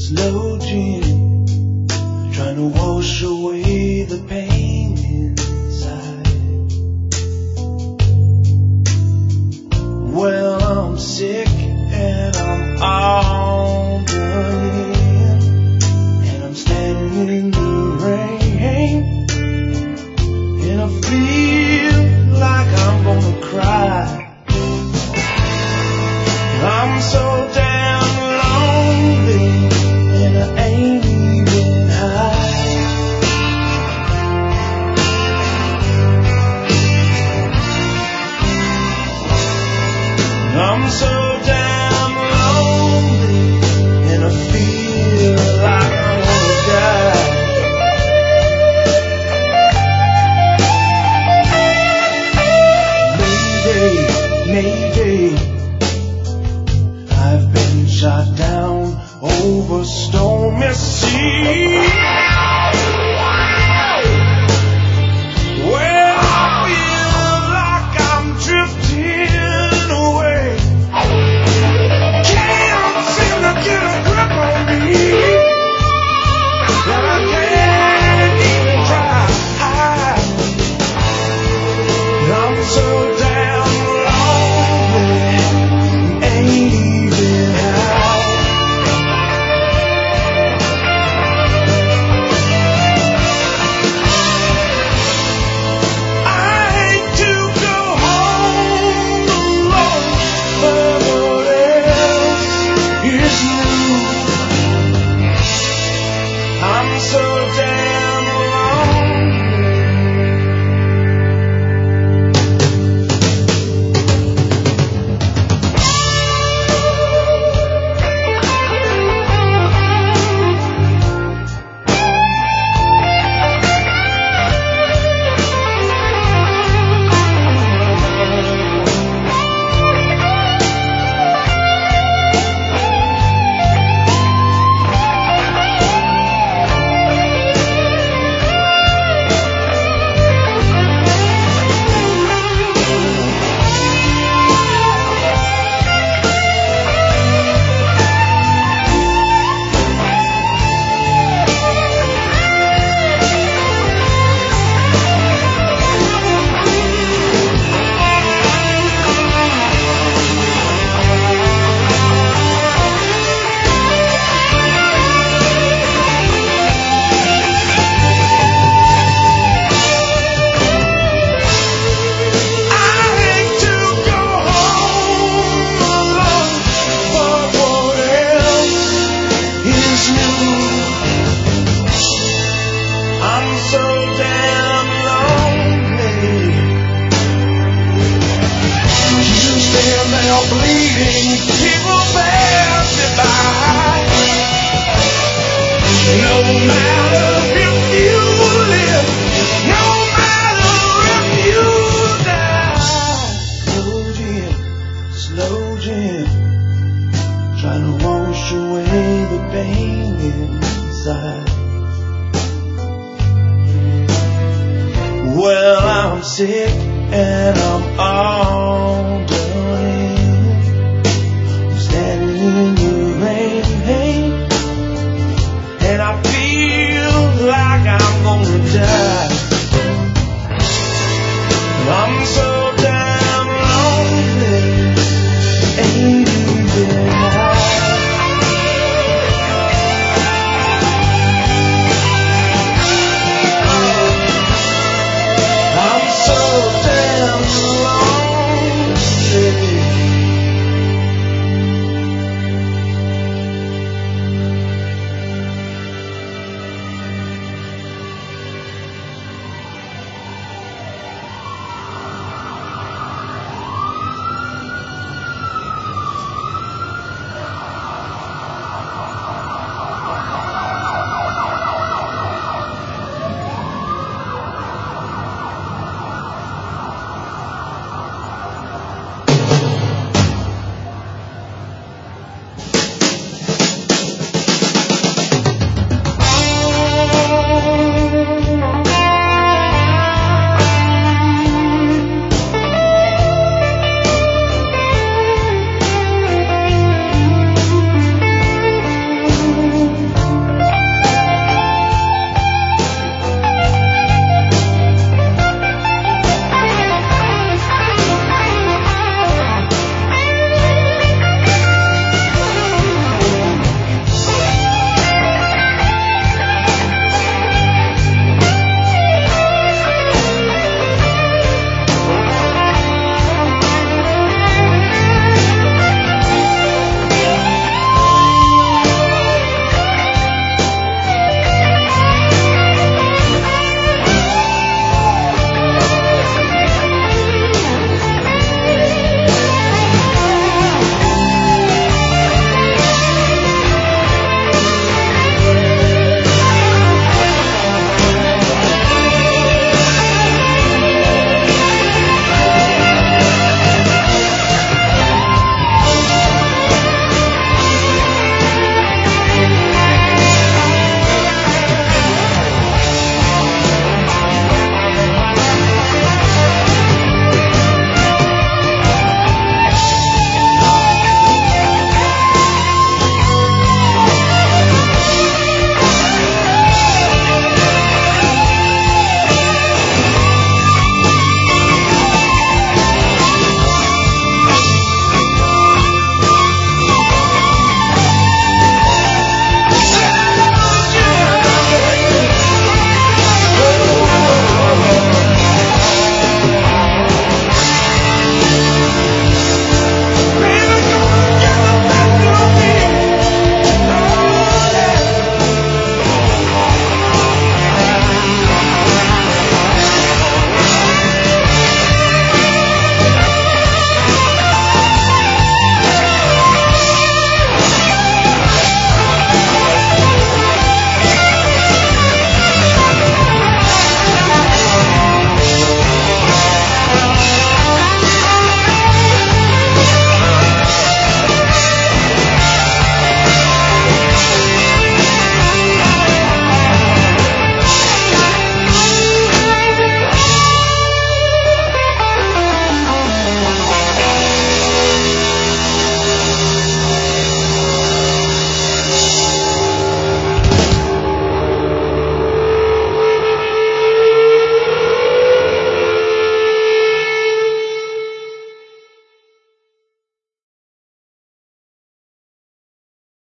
slow gin, trying to wash away the pain inside. Well, I'm sick and I'm all done in, and I'm standing in the rain, and I feel like I'm gonna cry. I'm so damn lonely, and I ain't even high. I'm so damn lonely, and I feel like I'm gonna die. Mayday, I've been shot down over stormy sea. Well, I feel like I'm drifting away. Can't seem to get a grip on me, and I can't even try. I'm so damn lonely, ain't even high. I hate to go home alone, but what else is new? I'm so damn lonely. Bleeding, people pass me by. No matter if you live, no matter if you die. Slow gin, trying to wash away the pain inside. Well, I'm sick and I'm all done.